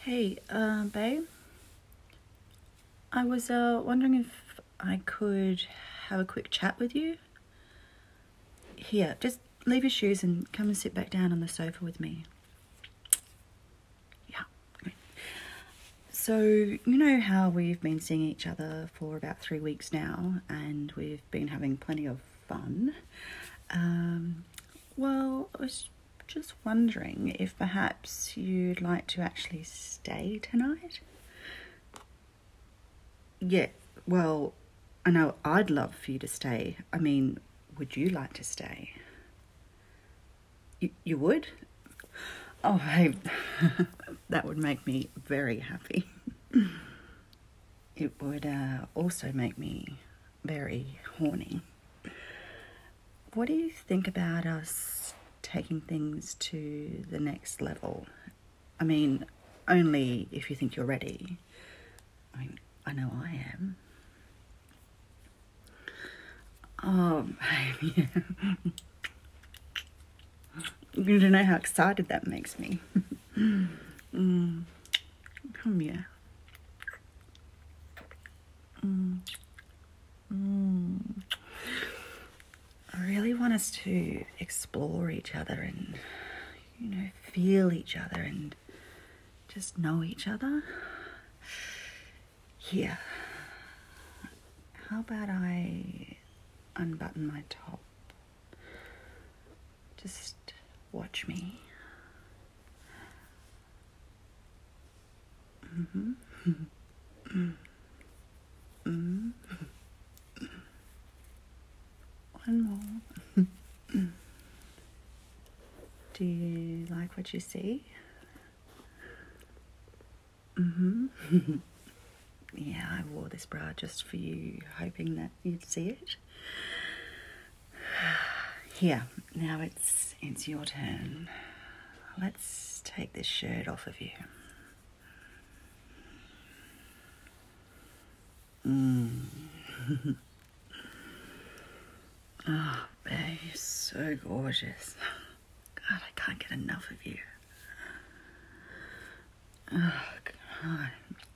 Hey, babe. I was wondering if I could have a quick chat with you. Here, just leave your shoes and come and sit back down on the sofa with me. Yeah. So, you know how we've been seeing each other for about 3 weeks now, and we've been having plenty of fun. Well, I was just wondering if perhaps you'd like to actually stay tonight? Yeah, well, I know I'd love for you to stay. I mean, would you like to stay? You would? Oh, hey, that would make me very happy. It would also make me very horny. What do you think about us taking things to the next level? I mean, only if you think you're ready. I mean, I know I am. Oh, yeah. You don't know how excited that makes me. Come here. I really want us to explore each other and, feel each other and just know each other. Here. How about I unbutton my top? Just watch me. One more. Do you like what you see? Yeah, I wore this bra just for you, hoping that you'd see it. Here, now it's your turn. Let's take this shirt off of you. Oh, babe, you're so gorgeous. God, I can't get enough of you. Oh, God.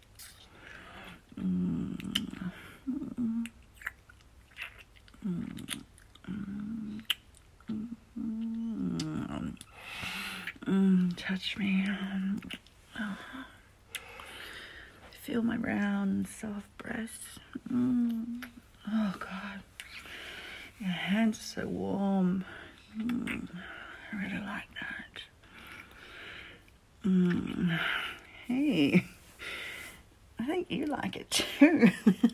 Touch me. Feel my round, soft breasts. Oh, God. Your hands are so warm. I really like that. Hey, I think you like it too.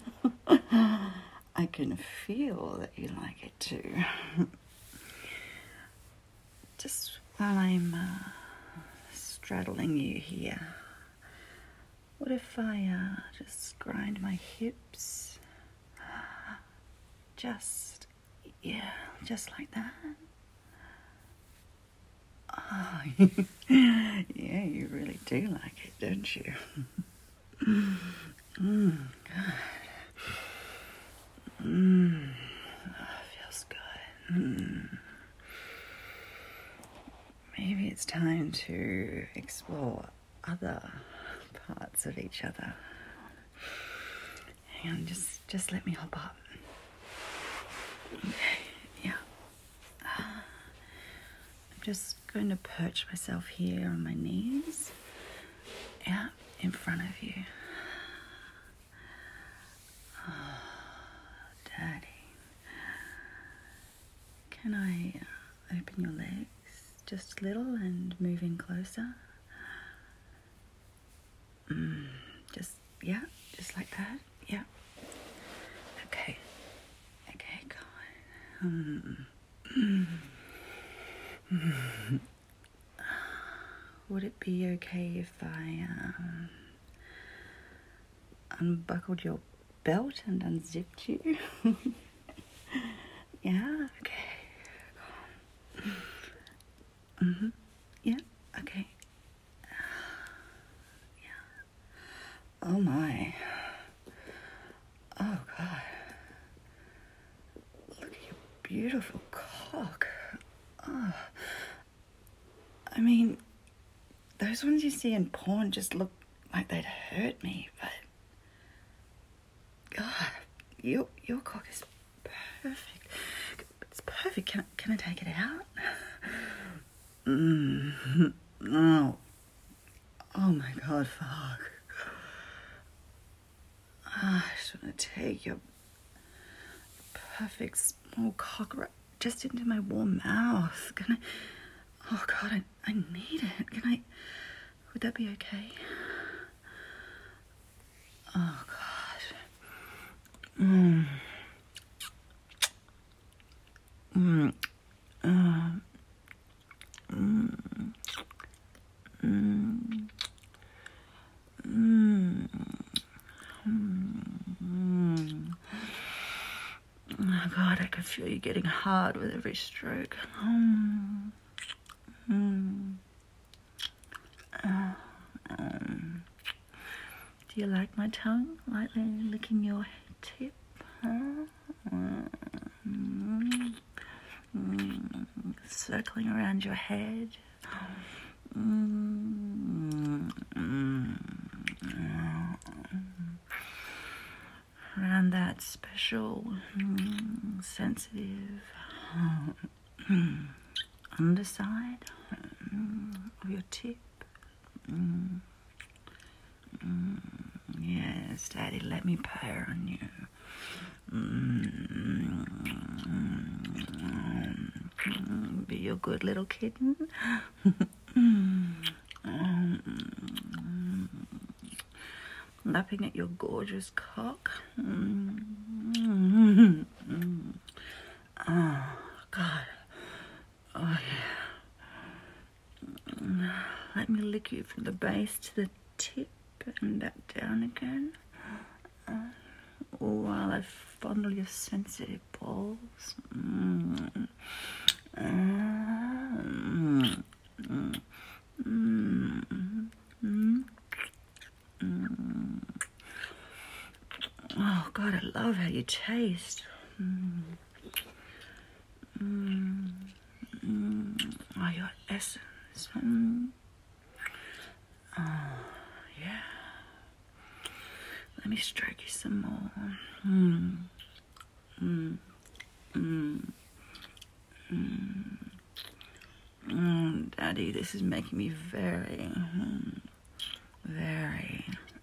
I can feel that you like it too. Just while I'm straddling you here, what if I just grind my hips? Just like that. Oh, yeah, you really do like it, don't you? God. Oh, feels good. Maybe it's time to explore other parts of each other. Hang on, just let me hop up. Okay, yeah. I'm just going to perch myself here on my knees. Yeah, in front of you. Oh, Daddy. Can I open your legs just a little and move in closer? Just like that. Yeah. Okay, God. Would it be okay if I unbuckled your belt and unzipped you? Yeah, okay. Yeah, okay. Yeah. Oh my. Oh, God. Look at your beautiful cock. Oh. I mean, those ones you see in porn just look like they'd hurt me, but God, your cock is perfect. It's perfect. Can I take it out? Oh my God, fuck. I just want to take your perfect small cock right just into my warm mouth. Can I? Oh God, I need it. Would that be okay? Oh God. Oh God, I can feel you getting hard with every stroke. Do you like my tongue lightly licking your tip? Circling around your head. Around that special, sensitive underside of your tip. Yes, Daddy, let me purr on you. Be your good little kitten. Lapping at your gorgeous cock. Oh, God. Oh, yeah. Let me lick you from the base to the tip and back down again. While I fondle your sensitive balls. Oh God, I love how you taste. Oh, your essence. Oh, yeah. Let me stroke you some more. Daddy, this is making me very, very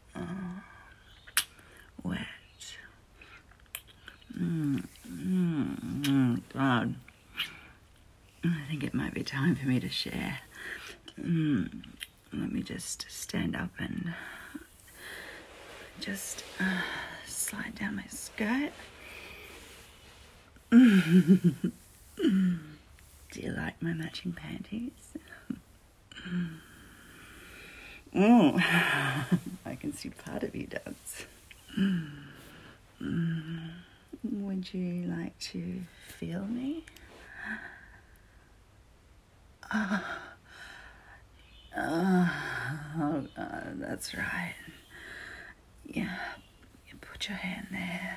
wet. God, I think it might be time for me to share. Let me just stand up and just slide down my skirt. Do you like my matching panties? I can see part of you does. Would you like to feel me? Oh, that's right. Yeah, you put your hand there.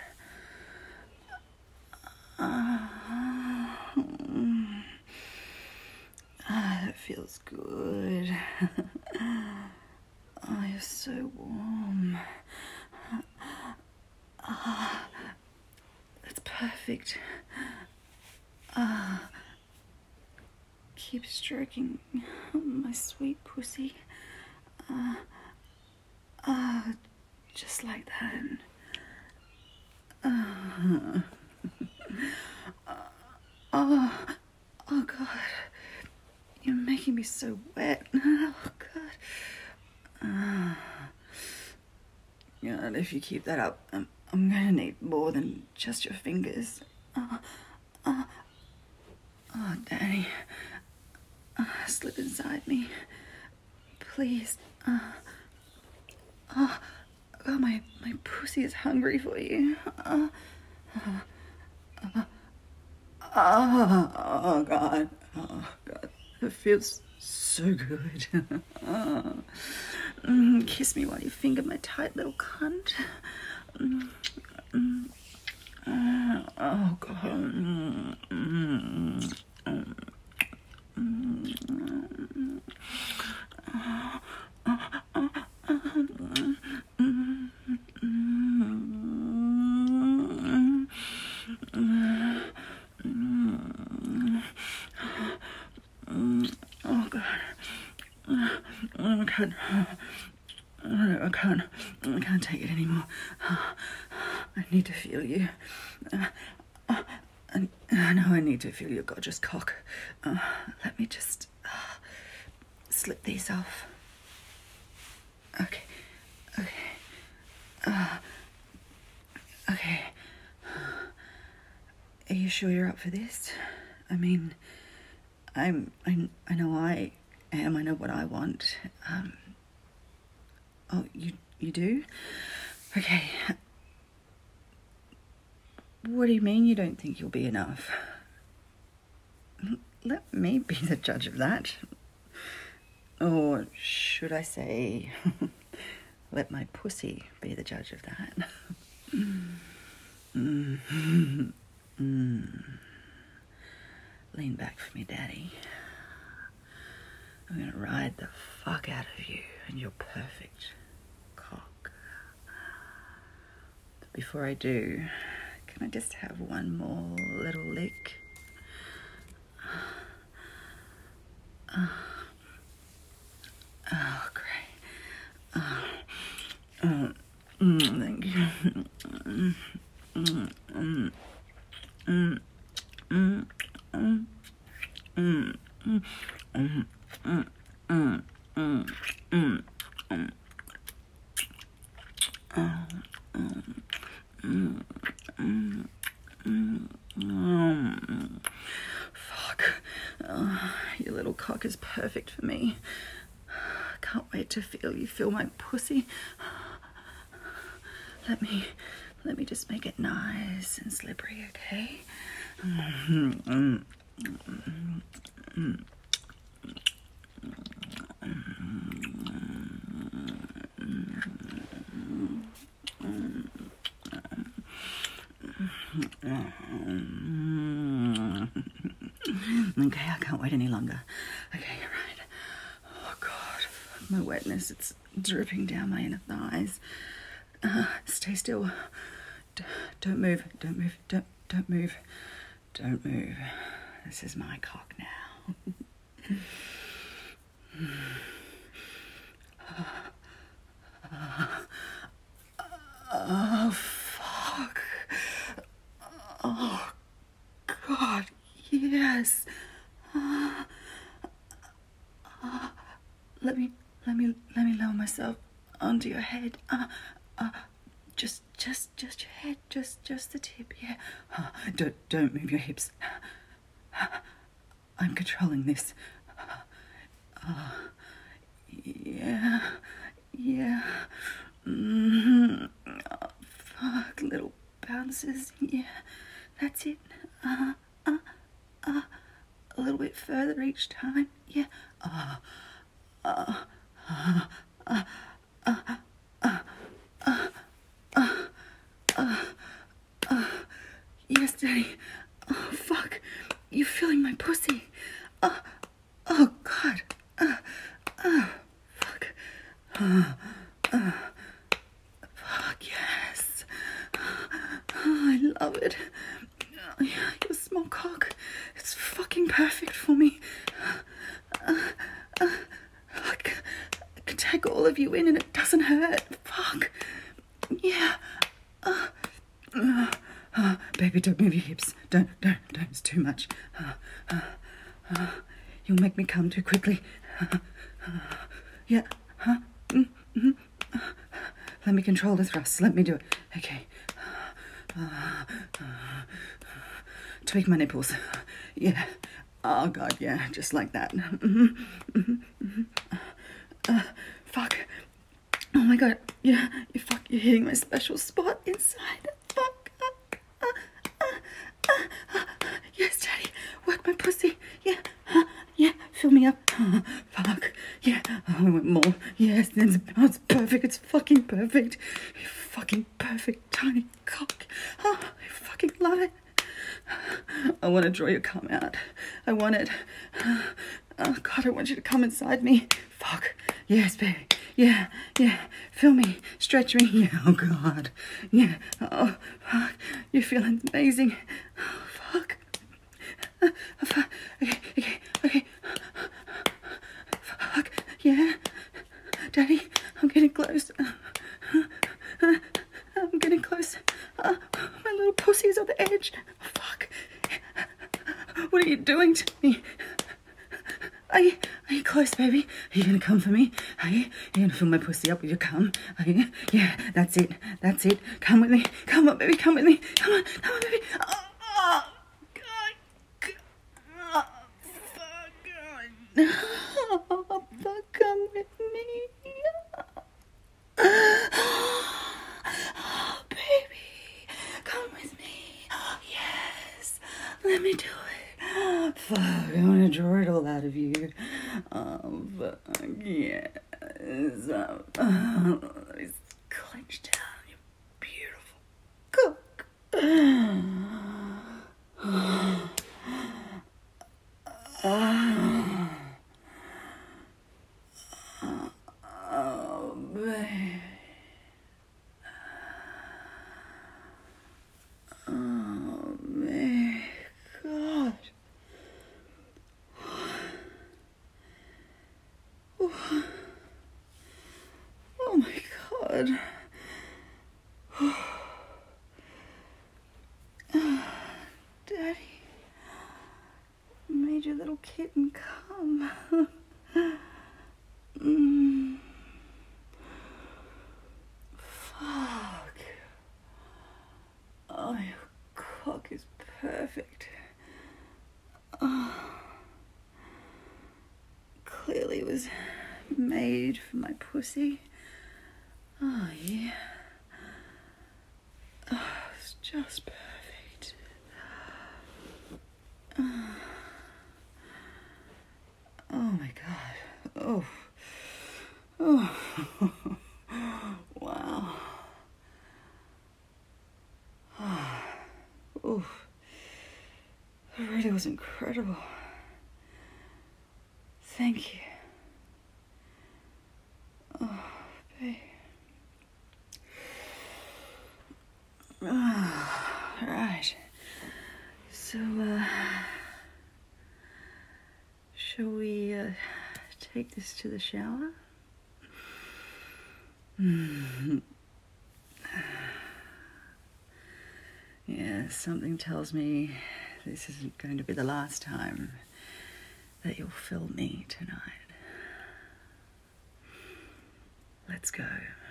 That feels good. Oh, you're so warm. That's perfect. Keep stroking my sweet pussy. Just like that. Oh God. You're making me so wet. Oh God. God, if you keep that up, I'm gonna need more than just your fingers. Oh, Danny. Slip inside me. Please. Oh, my pussy is hungry for you. Oh, God. Oh, God. It feels so good. Kiss me while you finger my tight little cunt. Oh, God. I can't. I can't take it anymore. I need to feel you. I know I need to feel your gorgeous cock. Let me just slip these off. Okay. Okay. Are you sure you're up for this? I mean, I know I am. I know what I want. Oh, you do? Okay. What do you mean you don't think you'll be enough? Let me be the judge of that. Or should I say, let my pussy be the judge of that. Lean back for me, Daddy. I'm gonna ride the fuck out of you and your perfect cock. But before I do, can I just have one more little lick? Oh, great. Thank you. Fuck. Your little cock is perfect for me. Can't wait to feel my pussy. Let me just make it nice and slippery, okay? Okay, I can't wait any longer. Okay, right. Oh God, my wetness, it's dripping down my inner thighs. Stay still. Don't move. Don't move. Don't move. Don't move. This is my cock now. Oh, fuck. Oh, God, yes. Let me lower myself onto your head. Just your head, just the tip, yeah. Don't move your hips. I'm controlling this. Yeah. Oh, fuck, little bounces. Yeah, that's it. A little bit further each time. Yeah. Yes, Daddy. Oh, fuck. You're feeling my pussy. Oh, God. Fuck. Fuck, yes. I love it. Your small cock. It's fucking perfect for me. I can take all of you in and it doesn't hurt. Fuck. Yeah. Baby, don't move your hips. Don't. It's too much. You'll make me come too quickly. Yeah. Let me control the thrusts. Let me do it. Okay. Tweak my nipples. Yeah. Oh, God, yeah. Just like that. Fuck. Oh, my God. Yeah. You're hitting my special spot inside. Fuck. Yes, Daddy. Work my pussy. Yeah. Yeah. Fill me up. Fuck. Yeah. I want more. Yes. It's perfect. It's fucking perfect. You fucking perfect tiny cock. I fucking love it. I want to draw your cum out. I want it. Oh, God, I want you to come inside me. Fuck. Yes, baby. Yeah. Feel me. Stretch me. Yeah. Oh, God. Yeah. Oh, fuck. You're feeling amazing. Oh, fuck. Okay. Fuck. Yeah? Daddy, I'm getting close. I'm getting close. My little pussy's on the edge. Fuck. What are you doing to me? Are you close, baby? Are you gonna come for me? Are you gonna fill my pussy up with your cum? Are you? Yeah, that's it. That's it. Come with me. Come on, baby. Come with me. Come on, baby. Oh, God. Oh, fuck. Oh, fuck. Come with me. Oh, baby. Come with me. Oh, yes. Let me do it. Fuck, I want to draw it all out of you. Oh, fuck, yes. It's clenched down, you beautiful cook. Oh, baby. Oh, my God. Oh my God. Daddy made your little kitten come. Fuck. Oh, your cock is perfect. Clearly it was made for my pussy. Oh, yeah. Oh, it's just perfect. Oh my God. Oh. Oh. Wow. Oh. It really was incredible. Thank you. Oh, babe. Right. So, shall we, take this to the shower? Yeah, something tells me this isn't going to be the last time that you'll fill me tonight. Let's go.